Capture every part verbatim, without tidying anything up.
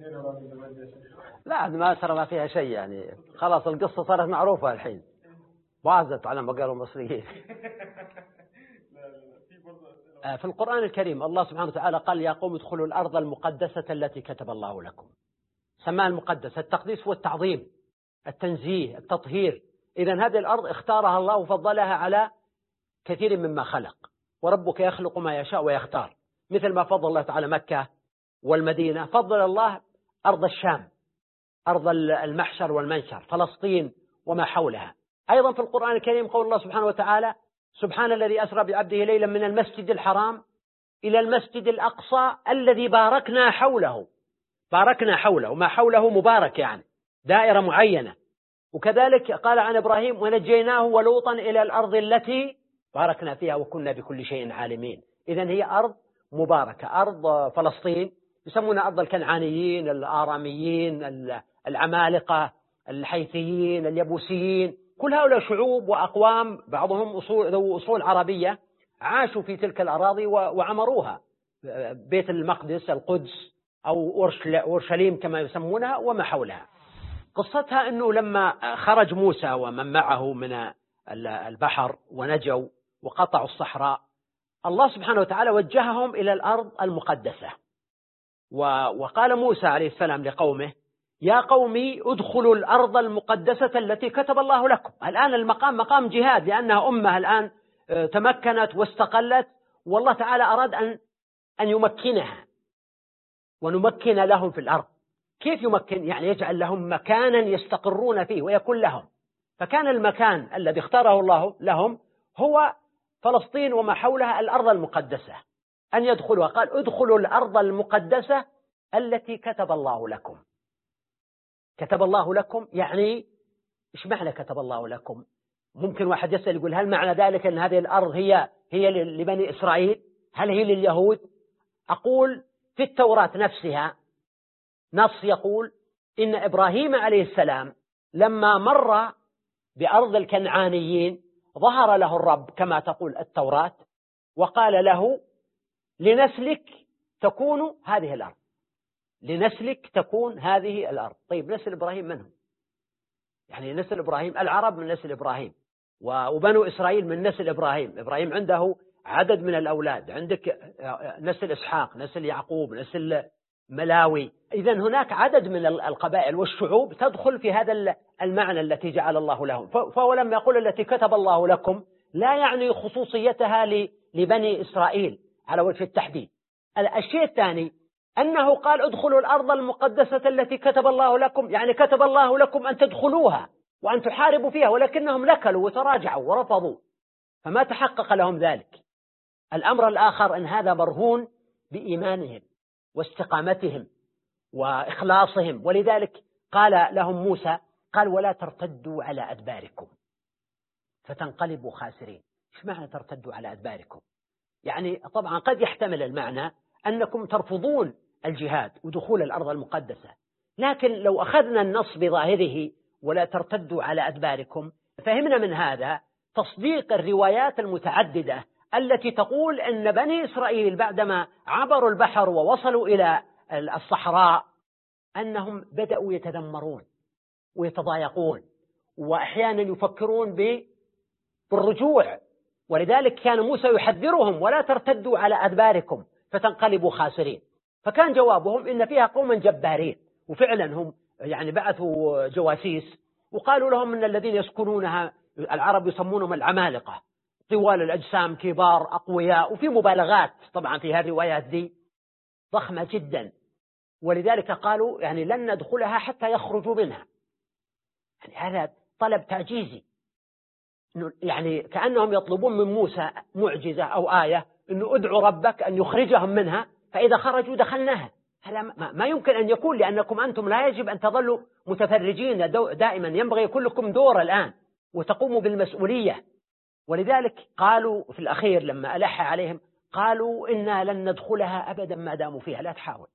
لا ما صار ما فيها شيء يعني، خلاص القصة صارت معروفة الحين، باظت على ما قالوا المصريين. في القرآن الكريم الله سبحانه وتعالى قال يا قوم ادخلوا الأرض المقدسة التي كتب الله لكم. سماها المقدس، التقديس والتعظيم، التنزيه، التطهير. إذن هذه الأرض اختارها الله وفضلها على كثير مما خلق، وربك يخلق ما يشاء ويختار، مثل ما فضل الله تعالى مكة والمدينة، فضل الله أرض الشام، أرض المحشر والمنشر، فلسطين وما حولها. أيضا في القرآن الكريم قول الله سبحانه وتعالى سبحان الذي أسرى بعبده ليلا من المسجد الحرام إلى المسجد الأقصى الذي باركنا حوله. باركنا حوله، ما حوله مبارك يعني دائرة معينة. وكذلك قال عن إبراهيم ونجيناه ولوطا إلى الأرض التي باركنا فيها وكنا بكل شيء عالمين. إذن هي أرض مباركة، أرض فلسطين يسمونها أرض الكنعانيين، الآراميين، العمالقة، الحيثيين، اليبوسيين، كل هؤلاء شعوب وأقوام بعضهم أصول ذو أصول عربية عاشوا في تلك الأراضي وعمروها، بيت المقدس، القدس أو أورشليم كما يسمونها وما حولها. قصتها أنه لما خرج موسى ومن معه من البحر ونجوا وقطعوا الصحراء، الله سبحانه وتعالى وجههم إلى الأرض المقدسة، وقال موسى عليه السلام لقومه يا قومي ادخلوا الأرض المقدسة التي كتب الله لكم. الآن المقام مقام جهاد، لأنها أمة الآن تمكنت واستقلت، والله تعالى أراد أن أن يمكنها ونمكن لهم في الأرض. كيف يمكن؟ يعني يجعل لهم مكانا يستقرون فيه ويكون لهم. فكان المكان الذي اختاره الله لهم هو فلسطين وما حولها، الأرض المقدسة، أن يدخلوا. قال ادخلوا الأرض المقدسة التي كتب الله لكم. كتب الله لكم يعني إيش معنى كتب الله لكم؟ ممكن واحد يسأل يقول هل معنى ذلك أن هذه الأرض هي هي لبني إسرائيل؟ هل هي لليهود؟ أقول في التوراة نفسها نص يقول إن إبراهيم عليه السلام لما مر بأرض الكنعانيين ظهر له الرب كما تقول التوراة وقال له لنسلك تكون هذه الأرض، لنسلك تكون هذه الأرض. طيب نسل إبراهيم منهم؟ يعني نسل إبراهيم العرب من نسل إبراهيم، وبنو إسرائيل من نسل إبراهيم. إبراهيم عنده عدد من الأولاد، عندك نسل إسحاق، نسل يعقوب، نسل ملاوي. إذن هناك عدد من القبائل والشعوب تدخل في هذا المعنى التي جعل الله لهم. فهو لما يقول التي كتب الله لكم لا يعني خصوصيتها لبني إسرائيل على وجه التحديد. الشيء الثاني أنه قال ادخلوا الأرض المقدسة التي كتب الله لكم، يعني كتب الله لكم أن تدخلوها وأن تحاربوا فيها، ولكنهم نكلوا وتراجعوا ورفضوا فما تحقق لهم ذلك. الأمر الآخر أن هذا مرهون بإيمانهم واستقامتهم وإخلاصهم، ولذلك قال لهم موسى قال ولا ترتدوا على أدباركم فتنقلبوا خاسرين. إيش معنى ترتدوا على أدباركم؟ يعني طبعا قد يحتمل المعنى أنكم ترفضون الجهاد ودخول الأرض المقدسة، لكن لو أخذنا النص بظاهره ولا ترتدوا على أدباركم فهمنا من هذا تصديق الروايات المتعددة التي تقول أن بني إسرائيل بعدما عبروا البحر ووصلوا إلى الصحراء أنهم بدأوا يتذمرون ويتضايقون وأحيانا يفكرون بالرجوع، ولذلك كان موسى يحذرهم ولا ترتدوا على أدباركم فتنقلبوا خاسرين. فكان جوابهم إن فيها قوما جبارين، وفعلا هم يعني بعثوا جواسيس وقالوا لهم أن الذين يسكنونها العرب يسمونهم العمالقة، طوال الأجسام، كبار، أقوياء، وفي مبالغات طبعا في هذه الروايات دي ضخمة جدا، ولذلك قالوا يعني لن ندخلها حتى يخرجوا منها. يعني هذا طلب تعجيزي، يعني كأنهم يطلبون من موسى معجزة أو آية أنه ادعوا ربك أن يخرجهم منها، فإذا خرجوا دخلناها. هذا ما يمكن أن يكون، لأنكم أنتم لا يجب أن تظلوا متفرجين دائما، ينبغي يكون لكم دور الآن وتقوموا بالمسؤولية. ولذلك قالوا في الأخير لما ألح عليهم قالوا إنا لن ندخلها أبدا ما داموا فيها، لا تحاول،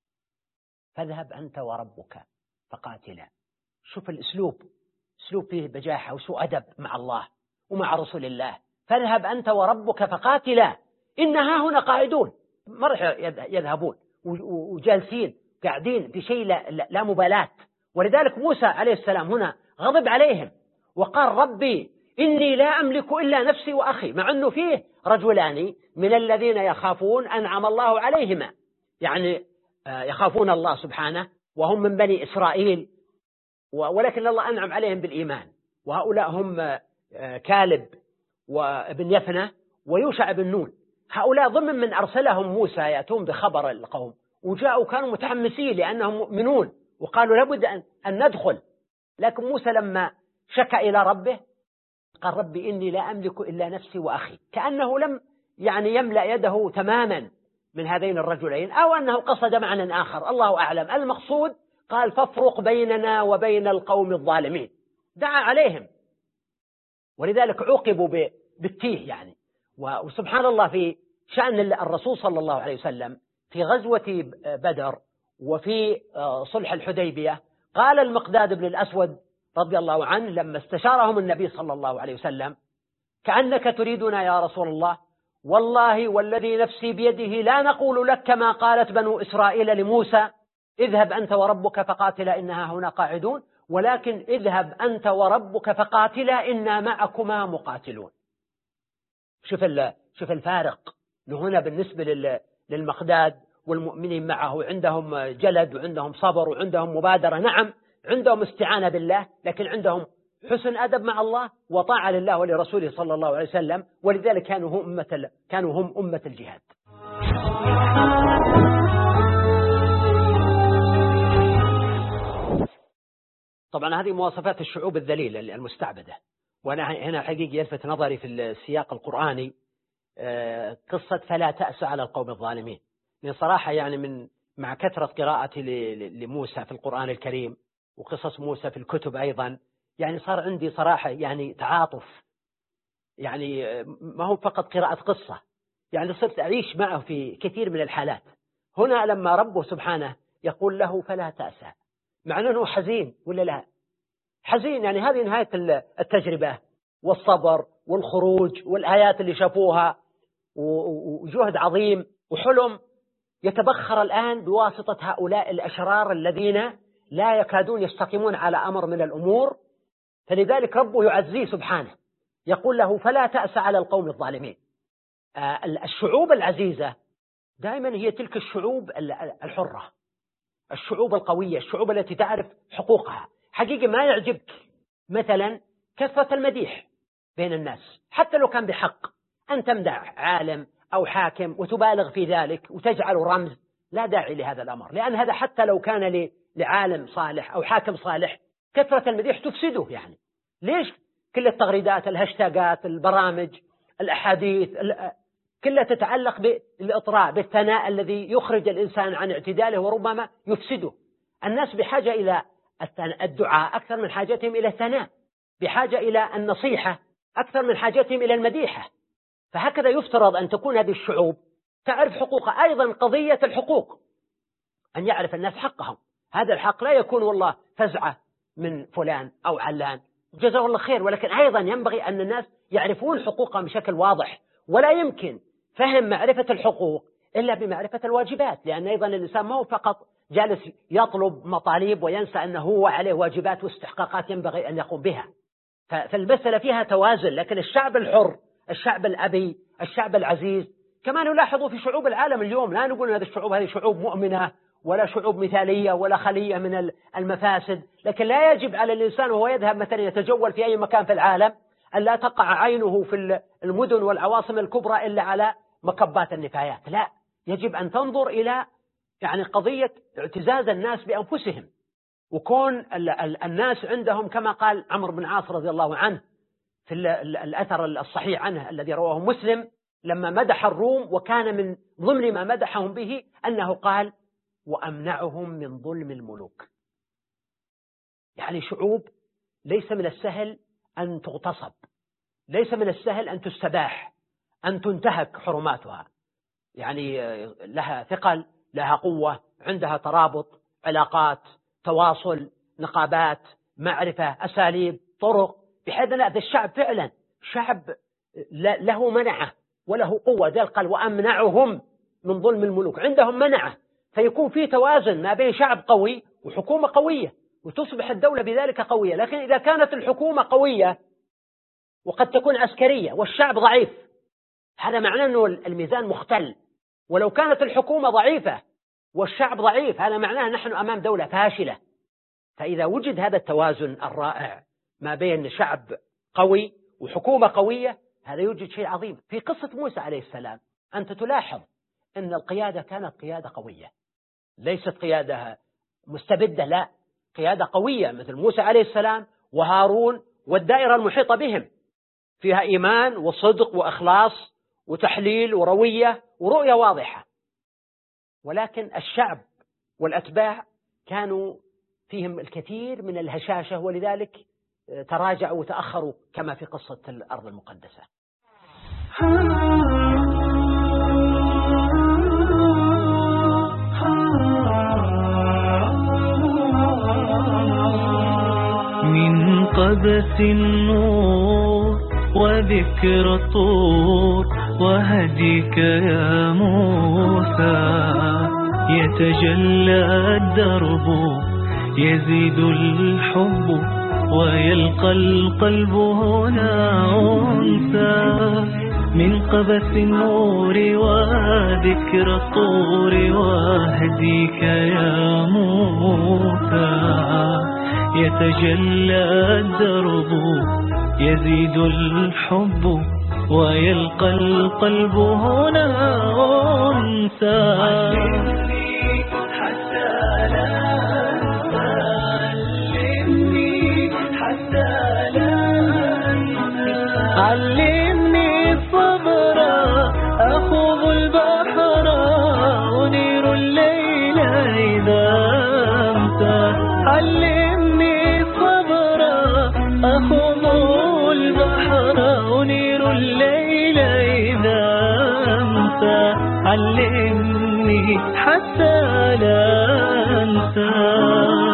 فاذهب أنت وربك فقاتلا. شوف الأسلوب، أسلوب فيه بجاحة وسوء أدب مع الله ومع رسول الله. فاذهب أنت وربك فقاتلا إنها هنا قاعدون، ما راح يذهبون وجالسين قاعدين بشيء لا, لا مبالاة. ولذلك موسى عليه السلام هنا غضب عليهم وقال ربي إني لا أملك إلا نفسي وأخي، مع أنه فيه رجلان من الذين يخافون أنعم الله عليهما، يعني يخافون الله سبحانه وهم من بني إسرائيل، ولكن الله أنعم عليهم بالإيمان، وهؤلاء هم كالب وابن يفنة ويوشع بن نون. هؤلاء ضمن من أرسلهم موسى يأتون بخبر القوم، وجاءوا كانوا متحمسين لأنهم مؤمنون وقالوا لابد أن ندخل. لكن موسى لما شكى إلى ربه قال ربي إني لا أملك إلا نفسي وأخي، كأنه لم يعني يملأ يده تماما من هذين الرجلين، أو أنه قصد معنى آخر الله أعلم. المقصود قال فافرق بيننا وبين القوم الظالمين، دعا عليهم، ولذلك عوقبوا بالتيه يعني. وسبحان الله في شأن الرسول صلى الله عليه وسلم في غزوة بدر وفي صلح الحديبية قال المقداد بن الأسود رضي الله عنه لما استشارهم النبي صلى الله عليه وسلم كأنك تريدنا يا رسول الله، والله والذي نفسي بيده لا نقول لك كما قالت بنو إسرائيل لموسى اذهب أنت وربك فقاتلا إنها هنا قاعدون، ولكن اذهب أنت وربك فقاتلا إنا معكما مقاتلون. شوف شوف الفارق هنا بالنسبة للمقداد والمؤمنين معه، عندهم جلد وعندهم صبر وعندهم مبادرة، نعم عندهم استعانة بالله، لكن عندهم حسن أدب مع الله وطاعة لله ولرسوله صلى الله عليه وسلم، ولذلك كانوا هم أمة كانوا هم أمة الجهاد. طبعا هذه مواصفات الشعوب الذليلة المستعبدة. وأنا هنا حقيقي يلفت نظري في السياق القرآني قصة فلا تأس على القوم الظالمين. من صراحة يعني من مع كثرة قراءتي لموسى في القرآن الكريم وقصص موسى في الكتب أيضا، يعني صار عندي صراحة يعني تعاطف، يعني ما هو فقط قراءة قصة، يعني صرت أعيش معه في كثير من الحالات. هنا لما ربه سبحانه يقول له فلا تأسى، مع أنه حزين ولا لا؟ حزين، يعني هذه نهاية التجربة والصبر والخروج والآيات اللي شافوها وجهد عظيم وحلم يتبخر الآن بواسطة هؤلاء الأشرار الذين لا يكادون يستقيمون على أمر من الأمور. فلذلك ربه يعزيه سبحانه يقول له فلا تأس على القوم الظالمين. الشعوب العزيزة دائما هي تلك الشعوب الحرة، الشعوب القوية، الشعوب التي تعرف حقوقها. حقيقة ما يعجبك مثلا كثرة المديح بين الناس، حتى لو كان بحق، أن تمدح عالم أو حاكم وتبالغ في ذلك وتجعله رمز، لا داعي لهذا الأمر، لأن هذا حتى لو كان لعالم صالح أو حاكم صالح كثرة المديح تفسده. يعني ليش كل التغريدات، الهاشتاجات، البرامج، الأحاديث كلها تتعلق بالإطراء، بالثناء الذي يخرج الإنسان عن اعتداله وربما يفسده. الناس بحاجة إلى الدعاء أكثر من حاجتهم إلى الثناء، بحاجة إلى النصيحة أكثر من حاجتهم إلى المديحة. فهكذا يفترض أن تكون هذه الشعوب تعرف حقوقها. أيضا قضية الحقوق، أن يعرف الناس حقهم. هذا الحق لا يكون والله فزعة من فلان أو علان، جزاه الله خير، ولكن أيضا ينبغي أن الناس يعرفون حقوقهم بشكل واضح. ولا يمكن فهم معرفة الحقوق إلا بمعرفة الواجبات، لأن أيضا الإنسان ما هو فقط جالس يطلب مطالب وينسى أنه هو عليه واجبات واستحقاقات ينبغي أن يقوم بها. فالمسألة فيها توازن. لكن الشعب الحر، الشعب الأبي، الشعب العزيز، كما نلاحظ في شعوب العالم اليوم، لا نقول هذه الشعوب هذه شعوب مؤمنة ولا شعوب مثالية ولا خلية من المفاسد، لكن لا يجب على الإنسان وهو يذهب مثلا يتجول في أي مكان في العالم أن لا تقع عينه في المدن والعواصم الكبرى إلا على مكبات النفايات. لا، يجب أن تنظر إلى يعني قضية اعتزاز الناس بأنفسهم، وكون الناس عندهم كما قال عمرو بن عاص رضي الله عنه في الأثر الصحيح عنه الذي رواه مسلم لما مدح الروم، وكان من ضمن ما مدحهم به أنه قال وأمنعهم من ظلم الملوك. يعني شعوب ليس من السهل أن تغتصب، ليس من السهل أن تستباح، أن تنتهك حرماتها، يعني لها ثقل، لها قوة، عندها ترابط، علاقات، تواصل، نقابات، معرفة، أساليب، طرق، بحيث أن هذا الشعب فعلا شعب له منعة وله قوة. ذلك قال وأمنعهم من ظلم الملوك، عندهم منعة فيكون في توازن ما بين شعب قوي وحكومة قوية، وتصبح الدولة بذلك قوية. لكن إذا كانت الحكومة قوية وقد تكون عسكرية والشعب ضعيف، هذا معناه أنه الميزان مختل. ولو كانت الحكومة ضعيفة والشعب ضعيف، هذا معناه نحن أمام دولة فاشلة. فإذا وجد هذا التوازن الرائع ما بين شعب قوي وحكومة قوية، هذا يوجد شيء عظيم. في قصة موسى عليه السلام أنت تلاحظ أن القيادة كانت قيادة قوية، ليست قيادة مستبدة، لا، قيادة قوية مثل موسى عليه السلام وهارون والدائرة المحيطة بهم، فيها إيمان وصدق وإخلاص وتحليل وروية ورؤية واضحة. ولكن الشعب والأتباع كانوا فيهم الكثير من الهشاشة، ولذلك تراجعوا وتأخروا كما في قصة الأرض المقدسة. من قبس النور وذكر الطور وهديك يا موسى، يتجلى الدرب يزيد الحب ويلقى القلب هنا أنثى. من قبس النور وذكر الطور وهديك يا موسى، يتجلى الدرب يزيد الحب ويلقى القلب هنا أنثى. علمني الصبر أخوض البحر أنير الليل إذا أمسى. علمني الصبر أخوض البحر أنير الليل إذا أمسى. علمني حتى لا أنسى.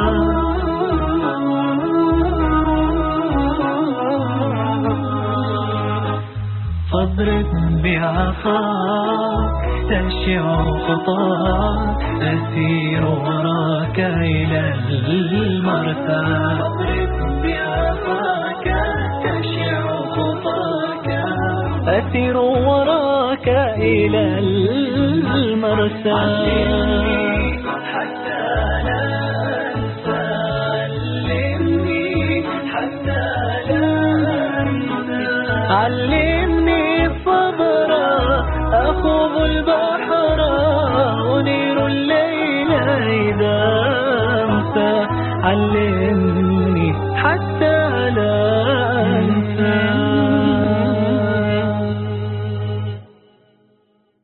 فاضرب بعصاك تشع خطاك أسير وراك إلى المرسى. فاضرب بعصاك تشع خطاك أسير وراك إلى المرسى. علمني حتى لا أنسى. علمني حتى لا أنسى. علمني الصبر أخوض